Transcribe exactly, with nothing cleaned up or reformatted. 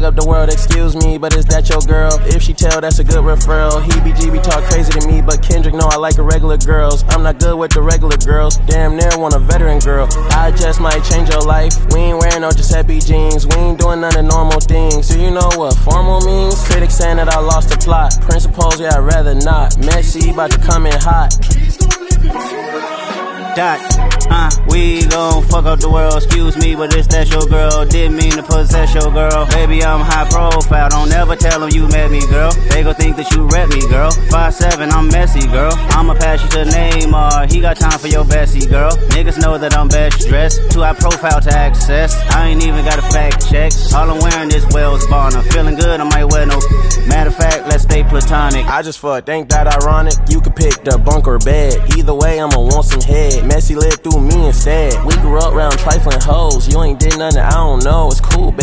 up the world, excuse me, but is that your girl? If she tell, that's a good referral. He B G B talk crazy to me, but Kendrick know I like the regular girls. I'm not good with the regular girls, damn near want a veteran girl. I just might change your life. We ain't wearing no Giuseppe jeans, we ain't doing none of normal things. Do you know what formal means? Critics saying that I lost the plot. Principles, yeah, I'd rather not. Messy, about to come in hot. Dot, uh, we gon' fuck up the world, excuse me, but it's that your girl. Didn't mean to possess your girl. Baby, I'm high profile, don't ever tell them you met me, girl. They gon' think that you rep me, girl. five seven, I'm messy, girl. I'ma pass you to Neymar, he got time for your bestie, girl. Niggas know that I'm best dressed, too high profile to access. I ain't even got a fact check. All I'm wearing is Wells Bonner. Feeling good, I might wear no. Matter of fact, let's stay platonic. I just fuck, ain't that ironic? You could pick the bunk or bed. Either way, I'ma want some head. Messy lived through me instead. We grew up round trifling hoes. You ain't did nothing, I don't know. It's cool, baby.